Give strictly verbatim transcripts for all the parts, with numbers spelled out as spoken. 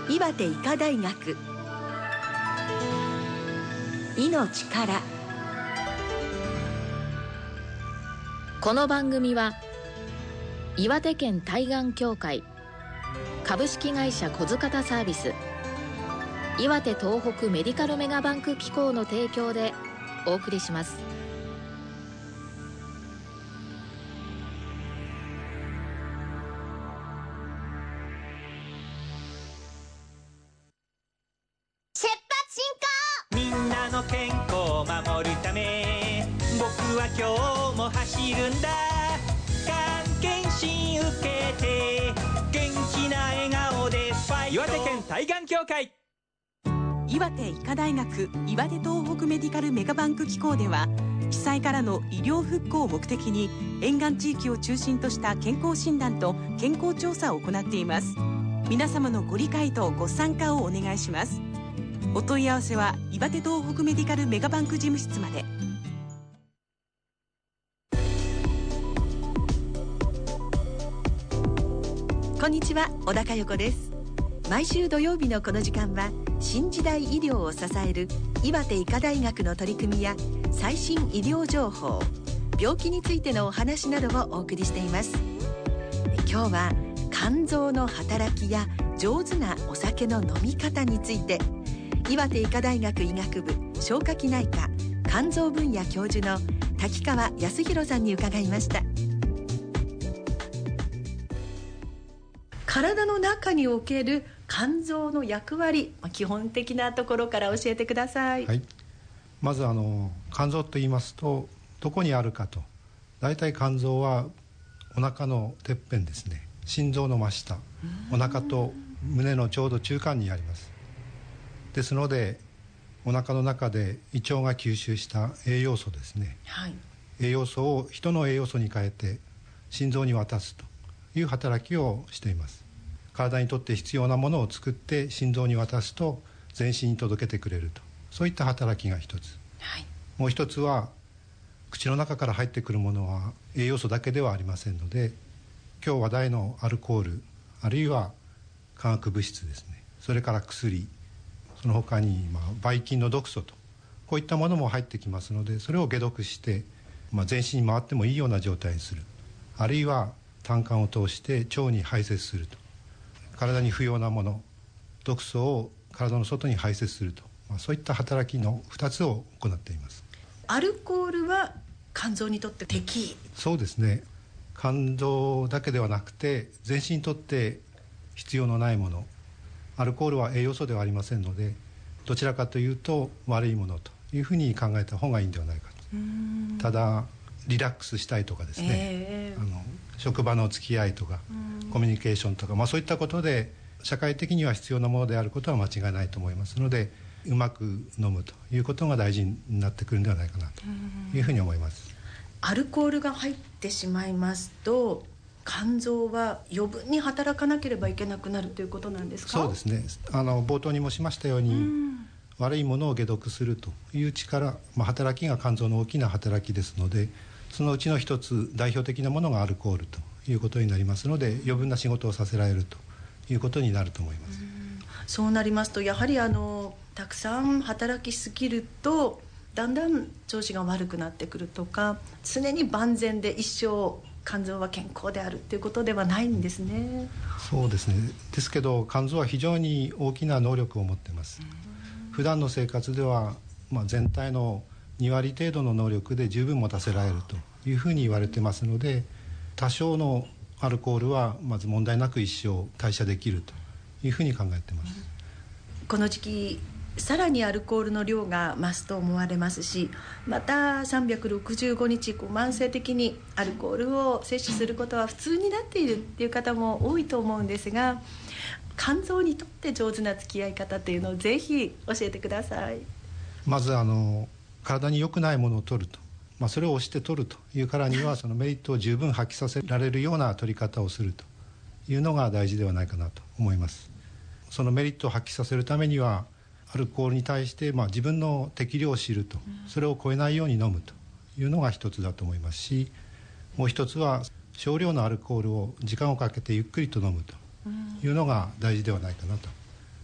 岩手医科大学命から。 この番組は岩手県対がん協会、株式会社小塚田サービス、岩手東北メディカルメガバンク機構の提供でお送りします。 出発進行。 みんなの健康を守るため、僕は今日も走るんだ。がん検診受けて元気な笑顔でファイト。岩手県対がん協会。 岩手医科大学岩手東北メディカルメガバンク機構では、被災からの医療復興を目的に沿岸地域を中心とした健康診断と健康調査を行っています。皆様のご理解とご参加をお願いします。お問い合わせは岩手東北メディカルメガバンク事務室まで。 こんにちは、小高代子です。毎週土曜日のこの時間は、新時代医療を支える岩手医科大学の取り組みや最新医療情報、病気についてのお話などをお送りしています。今日は肝臓の働きや上手なお酒の飲み方について、岩手医科大学医学部消化器内科肝臓分野教授の滝川康弘さんに伺いました。体の中における肝臓の役割、基本的なところから教えてください。 はい、まずあの肝臓と言いますと、どこにあるかと、大体肝臓はお腹のてっぺんですね。心臓の真下、お腹と胸のちょうど中間にあります。ですので、お腹の中で胃腸が吸収した栄養素ですね、はい、栄養素を人の栄養素に変えて心臓に渡すという働きをしています。体にとって必要なものを作って心臓に渡すと全身に届けてくれると、そういった働きが一つ、はい、もう一つは口の中から入ってくるものは栄養素だけではありませんので、今日話題のアルコール、あるいは化学物質ですね、それから薬、その他にまあばい菌の毒素と、こういったものも入ってきますので、それを解毒して、まあ、全身に回ってもいいような状態にする、あるいは胆管を通して腸に排泄すると、体に不要なもの、毒素を体の外に排泄すると、まあ、そういった働きのふたつを行っています。 アルコールは肝臓にとって敵？ そうですね、肝臓だけではなくて全身にとって必要のないもの、アルコールは栄養素ではありませんので、どちらかというと悪いものというふうに考えた方がいいんではないかと。ただリラックスしたいとかですね、えー、あの職場の付き合いとかコミュニケーションとか、まあ、そういったことで社会的には必要なものであることは間違いないと思いますので、うまく飲むということが大事になってくるんではないかなというふうに思います。 アルコールが入ってしまいますと、肝臓は余分に働かなければいけなくなるということなんですか？ そうですね、あの冒頭にもしましたように、うん、悪いものを解毒するという力、まあ、働きが肝臓の大きな働きですので、そのうちの一つ代表的なものがアルコールということになりますので、余分な仕事をさせられるということになると思います。 うん、そうなりますと、やはりあのたくさん働きすぎるとだんだん調子が悪くなってくるとか、常に万全で一生肝臓は健康であるということではないんですね。 そうですね、ですけど肝臓は非常に大きな能力を持っています。普段の生活では、まあ、全体のにわり程度の能力で十分持たせられるというふうに言われてますので、多少のアルコールはまず問題なく一生代謝できるというふうに考えています。 この時期さらにアルコールの量が増すと思われますし、またさんびゃくろくじゅうごにちこう慢性的にアルコールを摂取することは普通になっているっていう方も多いと思うんですが、肝臓にとって上手な付き合い方というのをぜひ教えてください。 まずあの体に良くないものを取ると、まあ、それを押して取るというからにはそのメリットを十分発揮させられるような取り方をするというのが大事ではないかなと思います。そのメリットを発揮させるためには、アルコールに対して、まあ、自分の適量を知ると、それを超えないように飲むというのが一つだと思いますし、もう一つは少量のアルコールを時間をかけてゆっくりと飲むというのが大事ではないかなと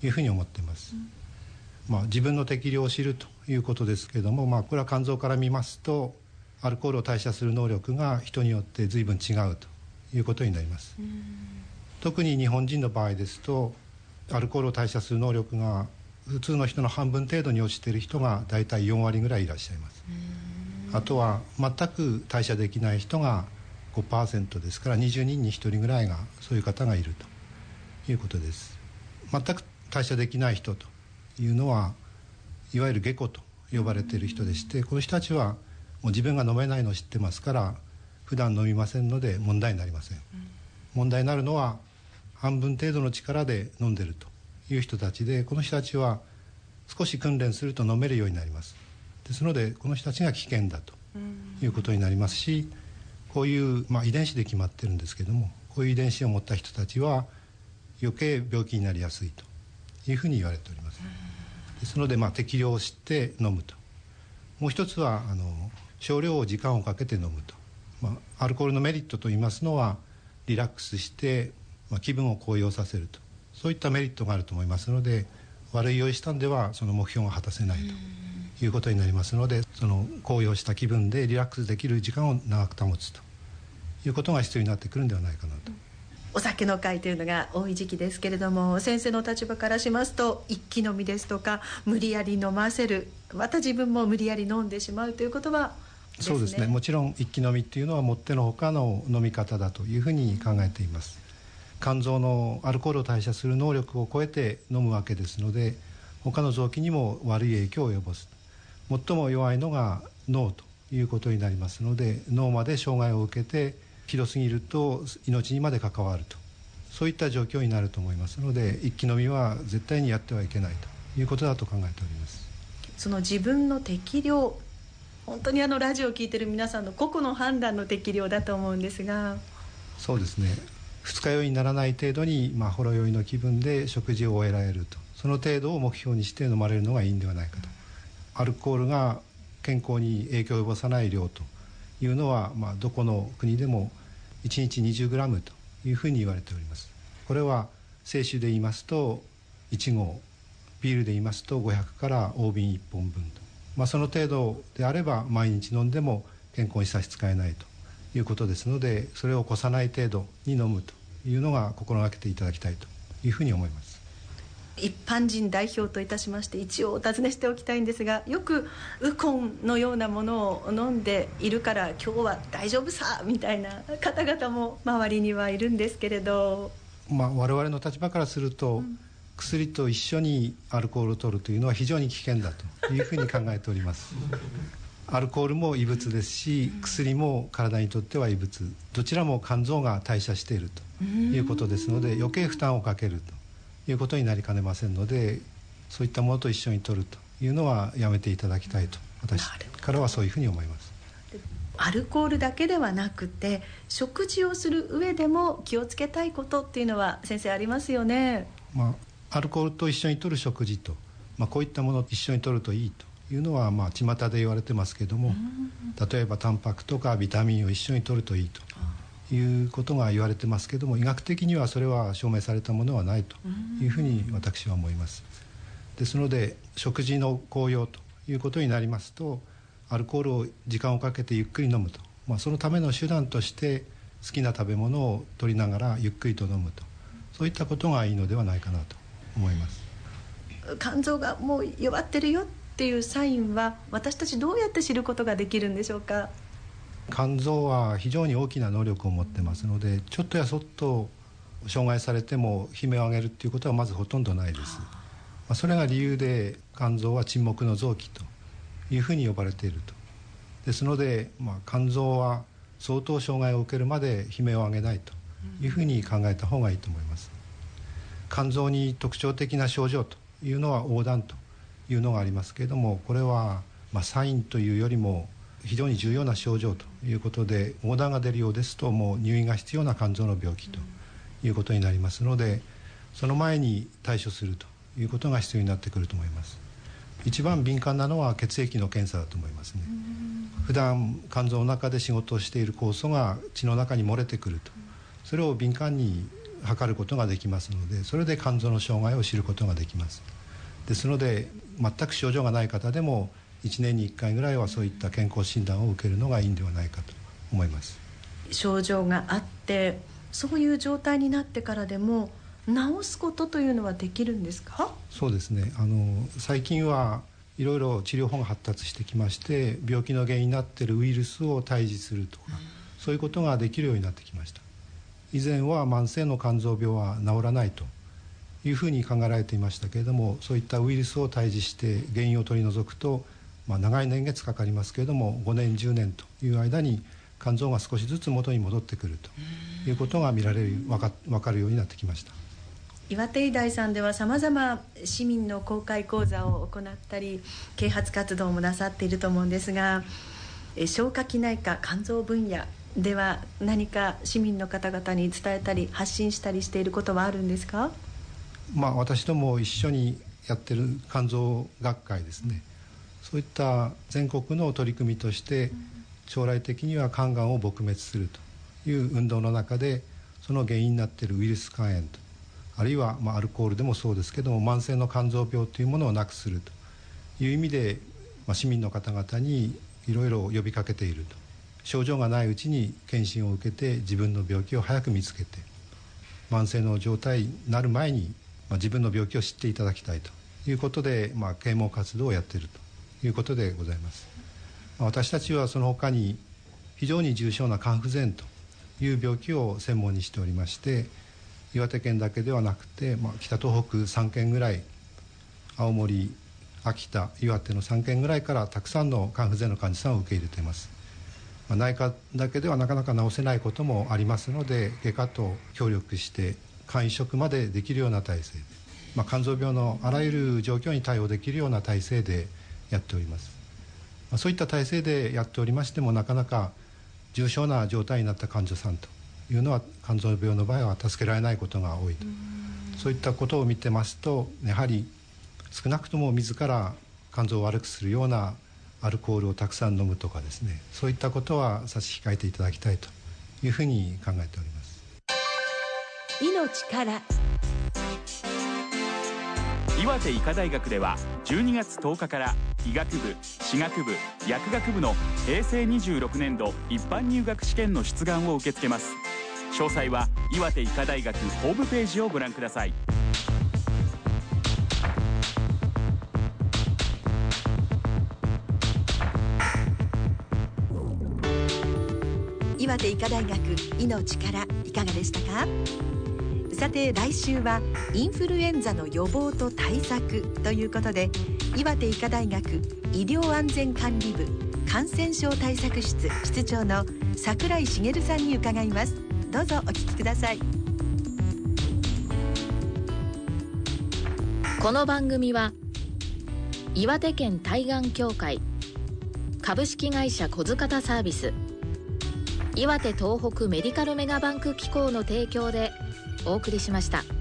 いうふうに思っています、うんまあ、自分の適量を知るということですけれども、まあ、これは肝臓から見ますとアルコールを代謝する能力が人によって随分違うということになります、うん、特に日本人の場合ですとアルコールを代謝する能力が普通の人の半分程度に落ちている人がだいたいよんわりぐらいいらっしゃいます、うん、あとは全く代謝できない人が ごパーセント ですからにじゅうにんにひとりぐらいがそういう方がいるということです。全く代謝できない人というのはいわゆる下戸と呼ばれている人でして、この人たちはもう自分が飲めないのを知ってますから普段飲みませんので問題になりません、うん、問題になるのは半分程度の力で飲んでいるという人たちで、この人たちは少し訓練すると飲めるようになります。ですのでこの人たちが危険だということになりますし、こういう、まあ、遺伝子で決まってるんですけども、こういう遺伝子を持った人たちは余計病気になりやすいというふうに言われております。ですので、まあ、適量を知って飲むと。もう一つはあの少量を時間をかけて飲むと、まあ、アルコールのメリットといいますのはリラックスして、まあ、気分を高揚させると、そういったメリットがあると思いますので、悪い酔いしたんではその目標が果たせないということになりますので、その高揚した気分でリラックスできる時間を長く保つということが必要になってくるんではないかなと。 お酒の会というのが多い時期ですけれども、先生の立場からしますと一気飲みですとか無理やり飲ませる、また自分も無理やり飲んでしまうということはですね。そうですね、もちろん一気飲みっていうのはもってのほかの飲み方だというふうに考えています。肝臓のアルコールを代謝する能力を超えて飲むわけですので、他の臓器にも悪い影響を及ぼす。最も弱いのが脳ということになりますので、脳まで障害を受けてひどすぎると命にまで関わると、そういった状況になると思いますので、一気飲みは絶対にやってはいけないということだと考えております。 その自分の適量、本当にあのラジオを聞いている皆さんの個々の判断の適量だと思うんですが。 そうですね、二日酔いにならない程度に、まあ、ほろ酔いの気分で食事を終えられると、その程度を目標にして飲まれるのがいいんではないかと。アルコールが健康に影響を及ぼさない量というのは、まあ、どこの国でもいちにちにじゅうグラムというふうに言われております。これは清酒で言いますといちごう、ビールで言いますとごひゃくから大瓶いっぽんぶんと、まあ、その程度であれば毎日飲んでも健康に差し支えないということですので、それを越さない程度に飲むというのが心がけていただきたいというふうに思います。 一般人代表といたしまして一応お尋ねしておきたいんですが、よくウコンのようなものを飲んでいるから今日は大丈夫さみたいな方々も周りにはいるんですけれど、 まあ、我々の立場からすると、うん、薬と一緒にアルコールを取るというのは非常に危険だというふうに考えておりますアルコールも異物ですし、薬も体にとっては異物、どちらも肝臓が代謝しているということですので、余計負担をかけるということになりかねませんので、そういったものと一緒に取るというのはやめていただきたいと、私からはそういうふうに思います。 アルコールだけではなくて食事をする上でも気をつけたいことっていうのは先生ありますよね。 まあ、アルコールと一緒に摂る食事と、まあ、こういったものを一緒に摂るといいというのは、まあ、巷で言われてますけども、例えばタンパクとかビタミンを一緒に摂るといいということが言われてますけども、医学的にはそれは証明されたものはないというふうに私は思います。ですので食事の効用ということになりますと、アルコールを時間をかけてゆっくり飲むと、まあ、そのための手段として好きな食べ物を取りながらゆっくりと飲むと、そういったことがいいのではないかなと思います。 肝臓がもう弱ってるよっていうサインは私たちどうやって知ることができるんでしょうか。 肝臓は非常に大きな能力を持ってますので、ちょっとやそっと障害されても悲鳴を上げるっていうことはまずほとんどないです。まあ、それが理由で肝臓は沈黙の臓器というふうに呼ばれていると。ですので、まあ、肝臓は相当障害を受けるまで悲鳴を上げないというふうに考えた方がいいと思います。肝臓に特徴的な症状というのは黄疸というのがありますけれども、これはまあサインというよりも非常に重要な症状ということで、黄疸が出るようですともう入院が必要な肝臓の病気ということになりますので、その前に対処するということが必要になってくると思います。一番敏感なのは血液の検査だと思いますね。普段肝臓の中で仕事をしている酵素が血の中に漏れてくると、それを敏感に測ることができますので、それで肝臓の障害を知ることができます。ですので全く症状がない方でもいちねんにいっかいぐらいはそういった健康診断を受けるのがいいんではないかと思います。 症状があってそういう状態になってからでも治すことというのはできるんですか？ そうですね、あの最近はいろいろ治療法が発達してきまして、病気の原因になっているウイルスを退治するとか、うん、そういうことができるようになってきました。以前は慢性の肝臓病は治らないというふうに考えられていましたけれども、そういったウイルスを退治して原因を取り除くと、まあ、長い年月かかりますけれどもごねんじゅうねんという間に肝臓が少しずつ元に戻ってくるということが見られる分か、分かるようになってきました。 岩手医大さんではさまざま市民の公開講座を行ったり啓発活動もなさっていると思うんですが、え消化器内科肝臓分野では何か市民の方々に伝えたり発信したりしていることはあるんですか？ まあ、私ども一緒にやってる肝臓学会ですね、そういった全国の取り組みとして将来的には肝がんを撲滅するという運動の中で、その原因になっているウイルス肝炎と、あるいはまあアルコールでもそうですけども慢性の肝臓病というものをなくするという意味で、まあ、市民の方々にいろいろ呼びかけていると。症状がないうちに検診を受けて自分の病気を早く見つけて、慢性の状態になる前に、まあ、自分の病気を知っていただきたいということで、まあ、啓蒙活動をやっているということでございます。まあ、私たちはその他に非常に重症な肝不全という病気を専門にしておりまして、岩手県だけではなくて、まあ、北東北さん県ぐらい、青森、秋田、岩手のさん県ぐらいからたくさんの肝不全の患者さんを受け入れています。まあ、内科だけではなかなか治せないこともありますので、外科と協力して肝移植までできるような体制で、まあ、肝臓病のあらゆる状況に対応できるような体制でやっております。まあ、そういった体制でやっておりましても、なかなか重症な状態になった患者さんというのは肝臓病の場合は助けられないことが多いと。そういったことを見てますと、やはり少なくとも自ら肝臓を悪くするようなアルコールをたくさん飲むとかですね、そういったことは差し控えていただきたいというふうに考えております。 命から。 岩手医科大学ではじゅうにがつとおかから医学部、歯学部、薬学部のへいせいにじゅうろくねんど一般入学試験の出願を受け付けます。詳細は岩手医科大学ホームページをご覧ください。 岩手医科大学命からいかがでしたか？さて来週はインフルエンザの予防と対策ということで、岩手医科大学医療安全管理部感染症対策室室長の櫻井茂さんに伺います。どうぞお聞きください。 この番組は岩手県対がん協会、株式会社小塚田サービス、岩手東北メディカルメガバンク機構の提供でお送りしました。